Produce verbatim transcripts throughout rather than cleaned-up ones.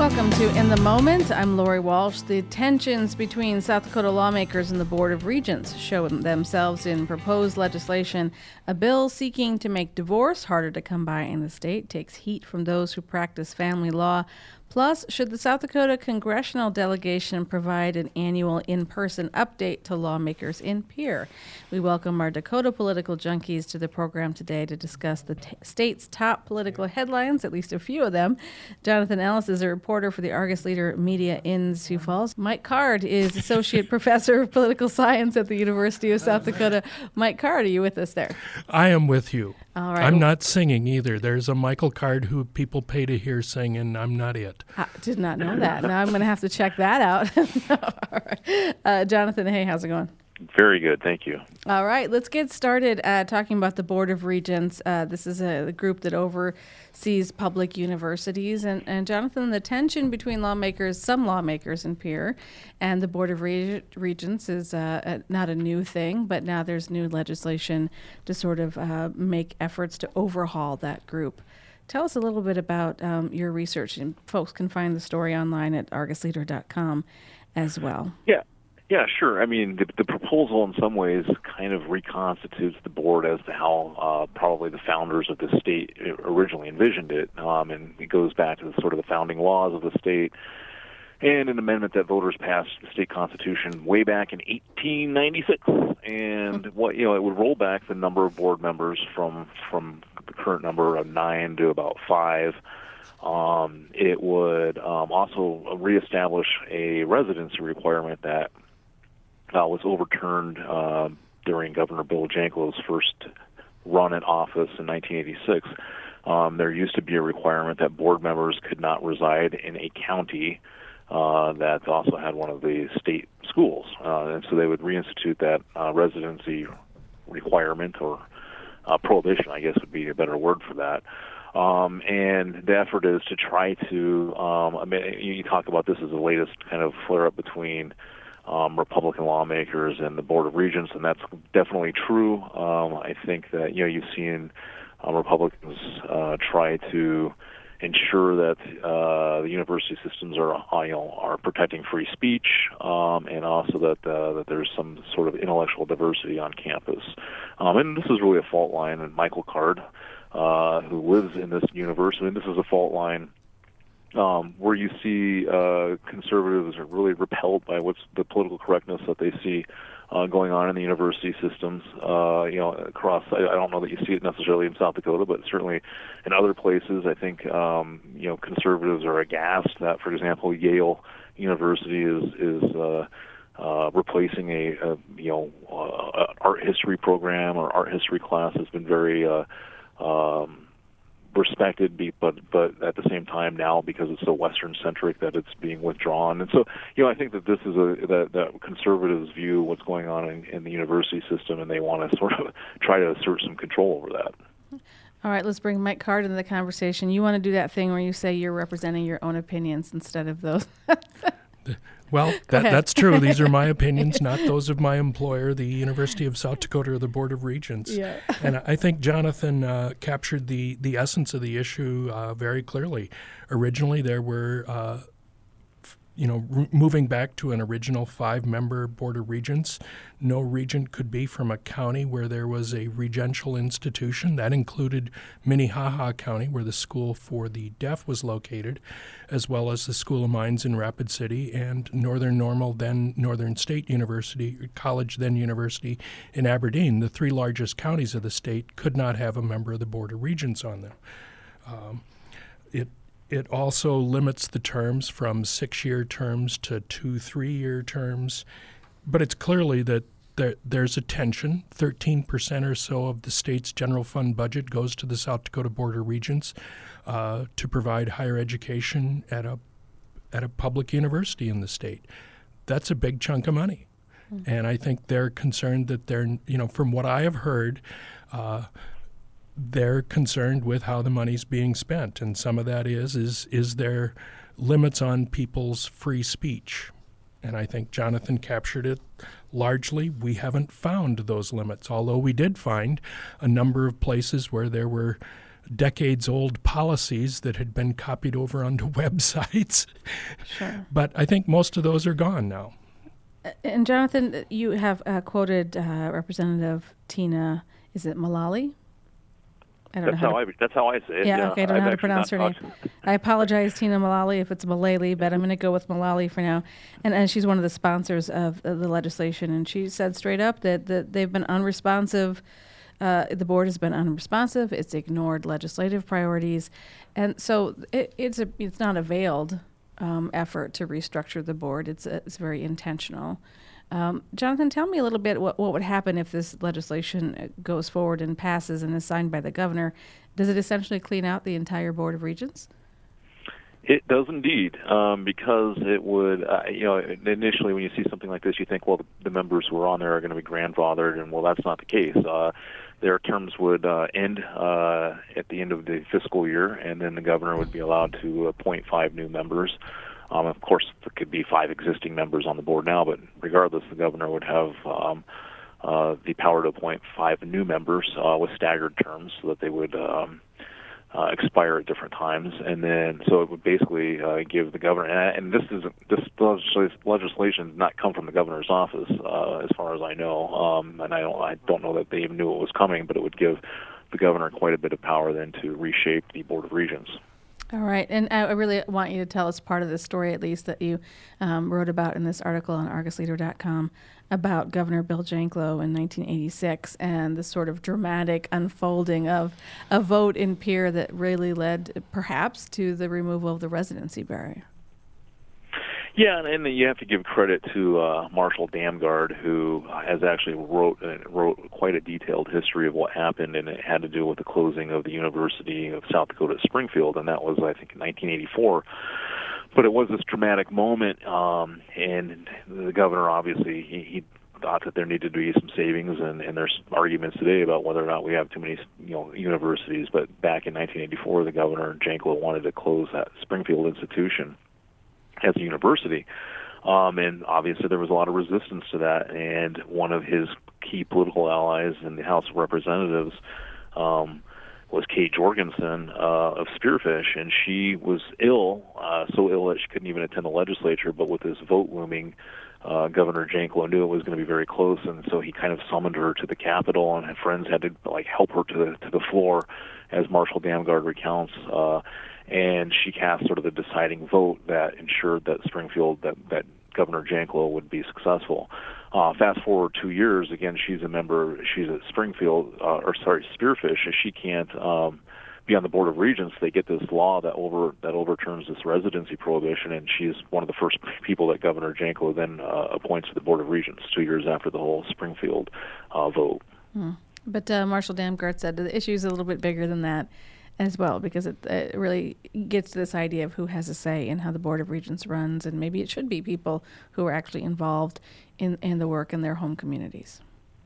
Welcome to In the Moment. I'm Lori Walsh. The tensions between South Dakota lawmakers and the Board of Regents show themselves in proposed legislation. A bill seeking to make divorce harder to come by in the state takes heat from those who practice family law. Plus, should the South Dakota congressional delegation provide an annual in-person update to lawmakers in Pierre? We welcome our Dakota political junkies to the program today to discuss the t- state's top political headlines, at least a few of them. Jonathan Ellis is a reporter for the Argus Leader Media in Sioux Falls. Mike Card is Associate Professor of Political Science at the University of South Dakota. Mike Card, are you with us there? I am with you. All right. I'm not singing either. There's a Michael Card who people pay to hear sing, and I'm not it. I did not know that. Now I'm going to have to check that out. All right. Uh, Jonathan, hey, how's it going? Very good, thank you. All right, let's get started uh, talking about the Board of Regents. Uh, this is a, a group that oversees public universities. And, and Jonathan, the tension between lawmakers, some lawmakers in Pierre, and the Board of Re- Regents is uh, a, not a new thing, but now there's new legislation to sort of uh, make efforts to overhaul that group. Tell us a little bit about um, your research, and folks can find the story online at argus leader dot com as well. Yeah, yeah, sure. I mean, the, the proposal in some ways kind of reconstitutes the board as to how uh, probably the founders of the state originally envisioned it, um, and it goes back to the, sort of the founding laws of the state and an amendment that voters passed the state constitution way back in eighteen ninety-six. And what you know, it would roll back the number of board members from from the current number of nine to about five. Um, it would um, also reestablish a residency requirement that uh, was overturned uh, during Governor Bill Janklow's first run in office in nineteen eighty-six. Um, there used to be a requirement that board members could not reside in a county uh, that also had one of the state schools. Uh, and so they would reinstitute that uh, residency requirement, or uh, prohibition, I guess would be a better word for that. Um, and the effort is to try to, um, I mean, you talk about this as the latest kind of flare-up between um, Republican lawmakers and the Board of Regents, and that's definitely true. Um, I think that, you know, you've seen um, Republicans uh, try to ensure that uh, the university systems are, you know, are protecting free speech, um, and also that uh, that there's some sort of intellectual diversity on campus. Um, and this is really a fault line. And Michael Card, uh, who lives in this university, and this is a fault line um, where you see uh, conservatives are really repelled by what's the political correctness that they see Uh, going on in the university systems, uh, you know, across. I, I don't know that you see it necessarily in South Dakota, but certainly in other places. I think um, you know, conservatives are aghast that, for example, Yale University is is uh, uh, replacing a, a you know uh, art history program, or art history class has been very uh, um, respected, but but at the same time now, because it's so Western centric, that it's being withdrawn. And so, you know, I think that this is a that, that conservatives view what's going on in, in the university system, and they want to sort of try to assert some control over that. All right, let's bring Mike Card into the conversation. You want to do that thing where you say you're representing your own opinions instead of those. Well, that, that's true. These are my opinions, not those of my employer, the University of South Dakota, or the Board of Regents. Yeah. And I think Jonathan uh, captured the, the essence of the issue uh, very clearly. Originally, there were, uh, f- you know, r- moving back to an original five-member Board of Regents, no regent could be from a county where there was a regential institution. That included Minnehaha County, where the School for the Deaf was located, as well as the School of Mines in Rapid City, and Northern Normal, then Northern State University, College, then University in Aberdeen. The three largest counties of the state could not have a member of the Board of Regents on them. Um, it It also limits the terms from six-year terms to two three-year terms. But it's clearly that there, there's a tension. thirteen percent or so of the state's general fund budget goes to the South Dakota Board of Regents uh, to provide higher education at a at a public university in the state. That's a big chunk of money. Mm-hmm. And I think they're concerned that they're, you know, from what I have heard, uh, they're concerned with how the money's being spent. And some of that is, is, is there limits on people's free speech? And I think Jonathan captured it largely. We haven't found those limits, although we did find a number of places where there were decades-old policies that had been copied over onto websites. Sure. But I think most of those are gone now. And Jonathan, you have uh, quoted uh, Representative Tina, is it Mullally? I don't that's know how, how I that's how I say it. Yeah, yeah. okay, I don't I've know how to actually pronounce her not name. talked- I apologize, Tina Mullally, if it's Mullally, but I'm going to go with Mullally for now. And, and she's one of the sponsors of, of the legislation, and she said straight up that, that they've been unresponsive. Uh, the board has been unresponsive. It's ignored legislative priorities, and so it, it's a it's not a veiled um, effort to restructure the board. It's a, it's very intentional. Um, Jonathan, tell me a little bit what, what would happen if this legislation goes forward and passes and is signed by the governor. Does it essentially clean out the entire Board of Regents? It does indeed, um, because it would, uh, you know, initially when you see something like this, you think, well, the, the members who are on there are going to be grandfathered, and well, that's not the case. Uh, their terms would uh, end uh, at the end of the fiscal year, and then the governor would be allowed to appoint five new members. Um, of course, there could be five existing members on the board now, but regardless, the governor would have um, uh, the power to appoint five new members uh, with staggered terms, so that they would um, uh, expire at different times, and then so it would basically uh, give the governor. And, and this is this legislation does not come from the governor's office, uh, as far as I know, um, and I don't I don't know that they even knew it was coming, but it would give the governor quite a bit of power then to reshape the Board of Regents. All right, and I really want you to tell us part of the story, at least, that you um, wrote about in this article on Argus Leader dot com about Governor Bill Janklow in nineteen eighty-six and the sort of dramatic unfolding of a vote in Pierre that really led, perhaps, to the removal of the residency barrier. Yeah, and, and you have to give credit to uh, Marshall Damgard, who has actually wrote uh, wrote quite a detailed history of what happened, and it had to do with the closing of the University of South Dakota at Springfield, and that was, I think, in nineteen eighty-four. But it was this dramatic moment, um, and the governor obviously he, he thought that there needed to be some savings, and, and there's arguments today about whether or not we have too many, you know, universities. But back in nineteen eighty-four, the governor Janklow wanted to close that Springfield institution as a university, um, and obviously there was a lot of resistance to that. And one of his key political allies in the House of Representatives um, was Kate Jorgensen uh, of Spearfish, and she was ill, uh, so ill that she couldn't even attend the legislature. But with this vote looming, uh, Governor Janklow knew it was going to be very close, and so he kind of summoned her to the Capitol, and her friends had to like help her to the to the floor, as Marshall Damgard recounts. Uh, and she cast sort of the deciding vote that ensured that Springfield, that, that Governor Janklow would be successful. Uh, fast forward two years, again, she's a member, she's at Springfield, uh, or sorry, Spearfish, and she can't um, be on the Board of Regents. They get this law that over that overturns this residency prohibition, and she's one of the first people that Governor Janklow then uh, appoints to the Board of Regents two years after the whole Springfield uh, vote. Hmm. But uh, Marshall Damgard said the issue is a little bit bigger than that as well, because it, it really gets to this idea of who has a say in how the Board of Regents runs, and maybe it should be people who are actually involved in, in the work in their home communities.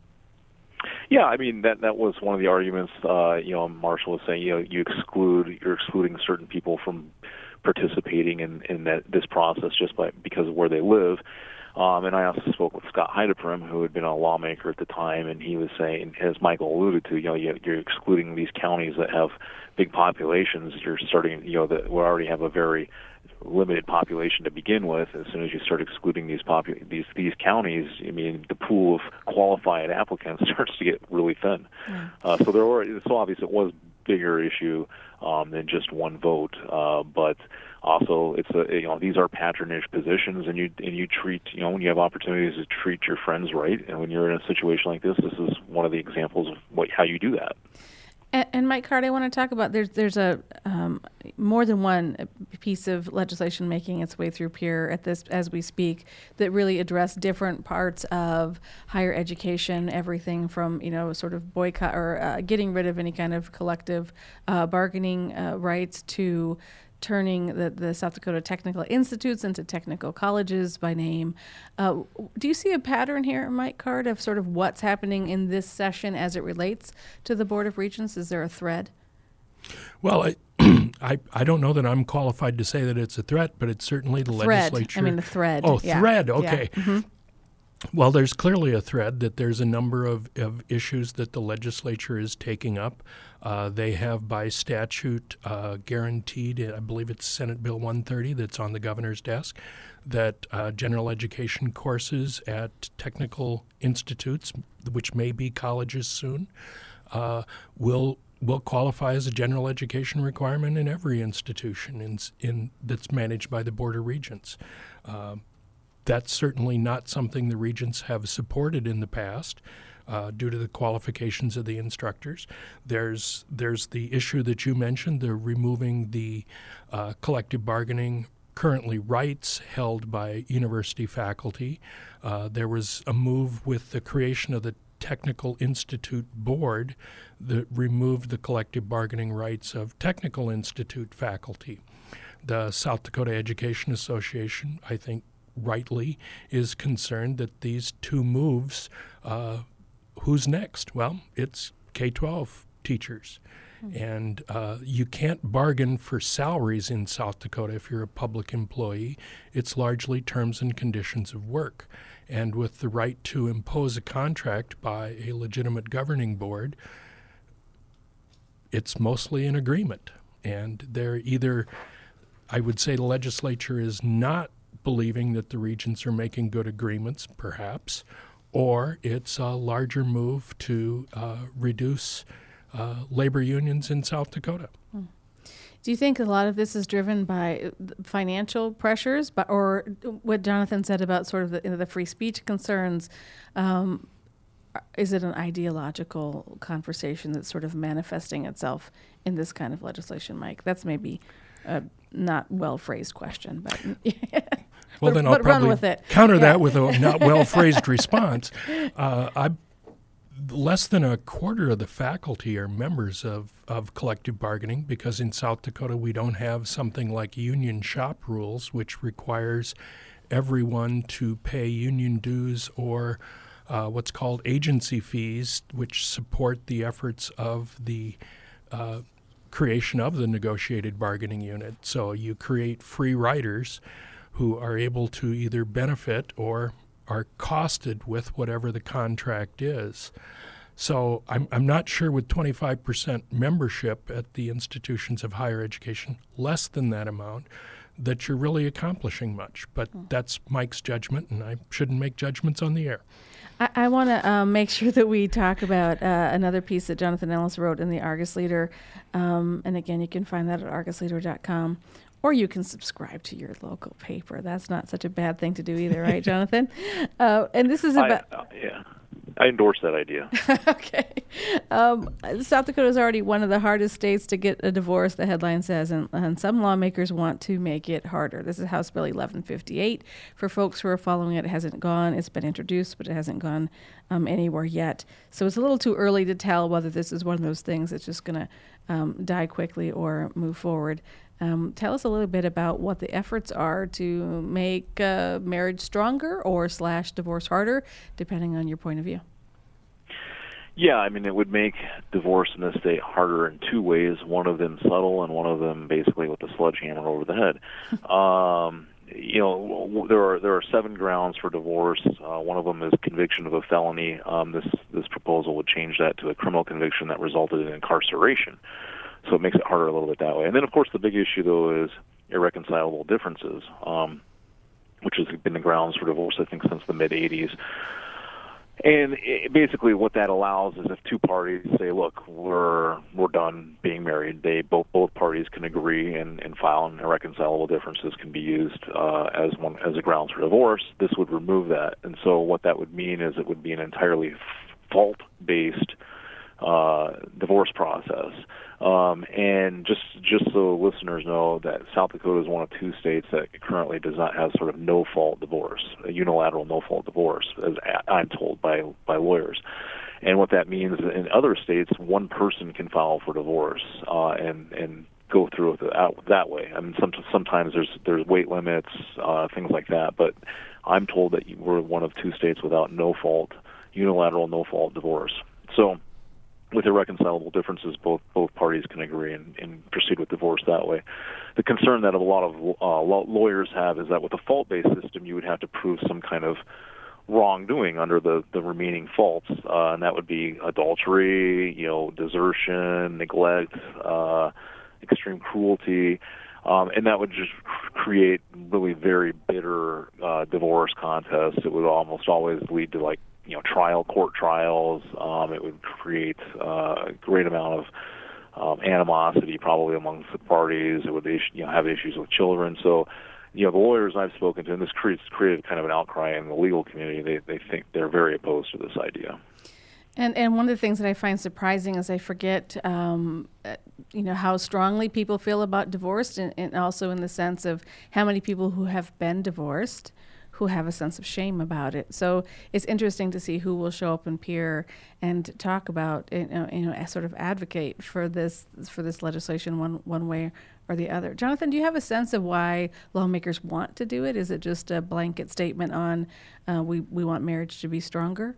Yeah, I mean that that was one of the arguments. Uh, you know, Marshall was saying, you know, you exclude you're excluding certain people from participating in in that this process just by because of where they live. Um, and I also spoke with Scott Heideprim, who had been a lawmaker at the time, and he was saying, as Michael alluded to, you know, you're excluding these counties that have big populations. You're starting, you know, that we already have a very limited population to begin with. As soon as you start excluding these popu- these these counties, I mean, the pool of qualified applicants starts to get really thin. Mm. Uh, so there were, so obviously it was a bigger issue um, than just one vote, uh, but. Also, it's a, you know, these are patronage positions, and you and you treat, you know, when you have opportunities to treat your friends right, and when you're in a situation like this, this is one of the examples of what, how you do that. And, and Mike Card, I want to talk about there's there's a um, more than one piece of legislation making its way through Pierre at this as we speak that really address different parts of higher education, everything from, you know, sort of boycott or uh, getting rid of any kind of collective uh, bargaining uh, rights to turning the, the South Dakota Technical Institutes into technical colleges by name. Uh, do you see a pattern here, Mike Card, of sort of what's happening in this session as it relates to the Board of Regents? Is there a thread? Well, I, I, I don't know that I'm qualified to say that it's a threat, but it's certainly the thread. legislature. I mean the thread. Oh, yeah. thread, okay. Yeah. Mm-hmm. Well, there's clearly a thread that there's a number of, of issues that the legislature is taking up Uh, they have by statute uh, guaranteed, I believe it's Senate Bill one thirty that's on the governor's desk, that uh, general education courses at technical institutes, which may be colleges soon, uh, will will qualify as a general education requirement in every institution in, in that's managed by the Board of Regents. Uh, that's certainly not something the regents have supported in the past. Uh, due to the qualifications of the instructors. There's there's the issue that you mentioned, the removing the uh, collective bargaining currently rights held by university faculty. Uh, there was a move with the creation of the Technical Institute Board that removed the collective bargaining rights of Technical Institute faculty. The South Dakota Education Association, I think rightly, is concerned that these two moves uh, who's next? Well, it's K twelve teachers. Mm-hmm. And uh, you can't bargain for salaries in South Dakota if you're a public employee. It's largely terms and conditions of work. And with the right to impose a contract by a legitimate governing board, it's mostly an agreement. And they're either, I would say the legislature is not believing that the regents are making good agreements, perhaps, or it's a larger move to uh, reduce uh, labor unions in South Dakota. Hmm. Do you think a lot of this is driven by financial pressures, but, or what Jonathan said about sort of the, you know, the free speech concerns? Um, is it an ideological conversation that's sort of manifesting itself in this kind of legislation, Mike? That's maybe a not well-phrased question, but... Well, but, then I'll but probably run with it. counter yeah. that with a not well-phrased response. Uh, I, less than a quarter of the faculty are members of, of collective bargaining because in South Dakota we don't have something like union shop rules, which requires everyone to pay union dues or uh, what's called agency fees, which support the efforts of the uh, creation of the negotiated bargaining unit. So you create free riders who are able to either benefit or are costed with whatever the contract is. So I'm, I'm not sure with twenty-five percent membership at the institutions of higher education, less than that amount, that you're really accomplishing much. But mm. that's Mike's judgment, and I shouldn't make judgments on the air. I, I want to um, make sure that we talk about uh, another piece that Jonathan Ellis wrote in the Argus Leader. Um, and again, you can find that at argus leader dot com. Or you can subscribe to your local paper. That's not such a bad thing to do either, right, Jonathan? Uh, and this is about... I, uh, yeah, I endorse that idea. Okay. Um, South Dakota is already one of the hardest states to get a divorce, the headline says, and, and some lawmakers want to make it harder. This is House Bill eleven fifty-eight. For folks who are following it, it hasn't gone. It's been introduced, but it hasn't gone um, anywhere yet. So it's a little too early to tell whether this is one of those things that's just going to um, die quickly or move forward. Um, tell us a little bit about what the efforts are to make uh, marriage stronger or slash divorce harder, depending on your point of view. Yeah, I mean, it would make divorce in this state harder in two ways, one of them subtle and one of them basically with a sledgehammer over the head. um, you know, there are there are seven grounds for divorce. Uh, one of them is conviction of a felony. Um, this, this proposal would change that to a criminal conviction that resulted in incarceration. So it makes it harder a little bit that way. And then, of course, the big issue, though, is irreconcilable differences, um, which has been the grounds for divorce, I think, since the mid-eighties. And it, basically what that allows is if two parties say, look, we're we're done being married, they both both parties can agree and, and file, and irreconcilable differences can be used uh, as one as a grounds for divorce. This would remove that. And so what that would mean is it would be an entirely fault-based uh, divorce process. Um, and just just so listeners know that South Dakota is one of two states that currently does not have sort of no-fault divorce, a unilateral no-fault divorce, as I'm told by by lawyers. And what that means is in other states, one person can file for divorce uh, and and go through with it out that way. I mean, some, sometimes there's there's weight limits, uh, things like that. But I'm told that we're one of two states without no-fault, unilateral no-fault divorce. So with irreconcilable differences, both both parties can agree and, and proceed with divorce that way. The concern that a lot of uh, lawyers have is that with a fault-based system, you would have to prove some kind of wrongdoing under the, the remaining faults, uh, and that would be adultery, you know, desertion, neglect, uh, extreme cruelty, um, and that would just create really very bitter uh, divorce contests. It would almost always lead to, like, you know, trial, court trials. Um, it would create uh, a great amount of um, animosity probably amongst the parties. It would, you know, have issues with children. So, you know, the lawyers I've spoken to, and this creates created kind of an outcry in the legal community. They they think they're very opposed to this idea. And and one of the things that I find surprising is I forget, um, uh, you know, how strongly people feel about divorce, and, and also in the sense of how many people who have been divorced who have a sense of shame about it. So it's interesting to see who will show up in Pierre and talk about, you know, you know, sort of advocate for this for this legislation one one way or the other. Jonathan, do you have a sense of why lawmakers want to do it? Is it just a blanket statement on uh, we we want marriage to be stronger?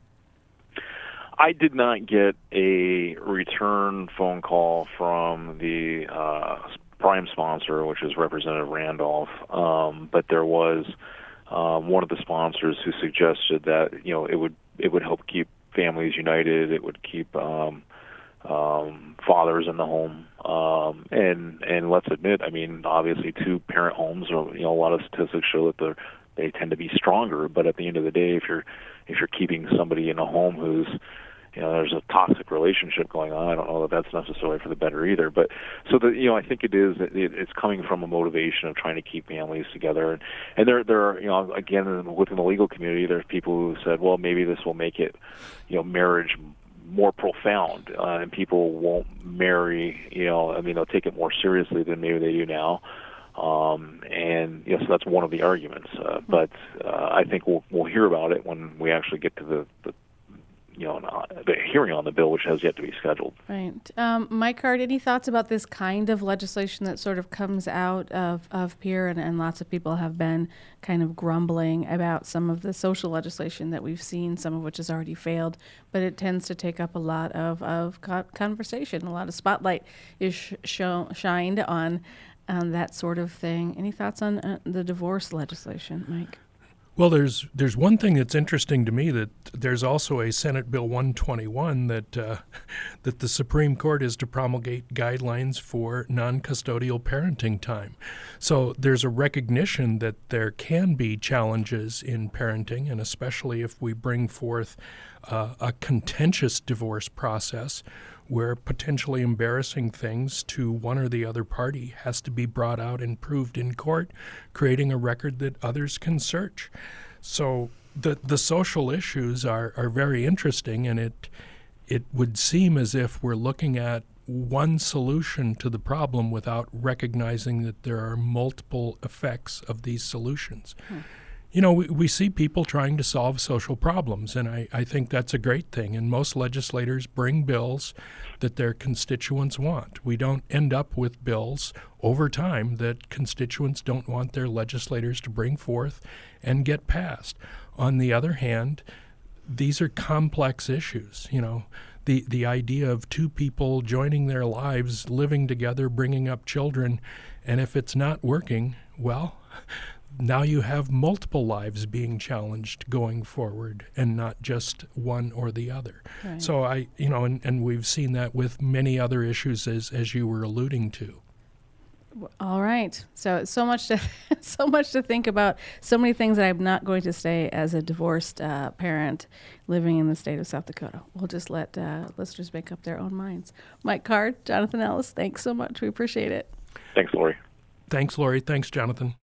I did not get a return phone call from the uh, prime sponsor, which is Representative Randolph, um, but there was um, one of the sponsors who suggested that, you know, it would it would help keep families united. It would keep um, um, fathers in the home, um, and and let's admit, I mean, obviously, two parent homes are, you know, a lot of statistics show that they're they tend to be stronger. But at the end of the day, if you're if you're keeping somebody in a home who's, you know, there's a toxic relationship going on, I don't know that that's necessarily for the better either. But so that, you know, I think it is, it, it's coming from a motivation of trying to keep families together. And, and there, there are, you know, again, within the legal community, there's people who said, well, maybe this will make it, you know, marriage more profound, uh, and people won't marry, you know, I mean, they'll take it more seriously than maybe they do now. Um, and yes, so that's one of the arguments. Uh, but uh, I think we'll we'll hear about it when we actually get to the, the you know, the hearing on the bill, which has yet to be scheduled. Right. Um, Mike Hart, any thoughts about this kind of legislation that sort of comes out of, of Pierre, and, and lots of people have been kind of grumbling about some of the social legislation that we've seen, some of which has already failed, but it tends to take up a lot of, of conversation. A lot of spotlight is sh- show, shined on um, that sort of thing. Any thoughts on uh, the divorce legislation, Mike? Well, there's there's one thing that's interesting to me, that there's also a Senate Bill one twenty-one that uh, that the Supreme Court is to promulgate guidelines for non-custodial parenting time. So there's a recognition that there can be challenges in parenting, and especially if we bring forth uh, a contentious divorce process where potentially embarrassing things to one or the other party has to be brought out and proved in court, creating a record that others can search. So the the social issues are, are very interesting, and it it would seem as if we're looking at one solution to the problem without recognizing that there are multiple effects of these solutions. Hmm. You know, we, we see people trying to solve social problems, and I, I think that's a great thing. And most legislators bring bills that their constituents want. We don't end up with bills over time that constituents don't want their legislators to bring forth and get passed. On the other hand, these are complex issues. You know, the, the idea of two people joining their lives, living together, bringing up children, and if it's not working, well, now you have multiple lives being challenged going forward, and not just one or the other. Right. So I, you know, and, and we've seen that with many other issues, as as you were alluding to. All right. So so much to so much to think about. So many things that I'm not going to say as a divorced uh, parent living in the state of South Dakota. We'll just let uh, listeners make up their own minds. Mike Hart, Jonathan Ellis, thanks so much. We appreciate it. Thanks, Lori. Thanks, Lori. Thanks, Jonathan.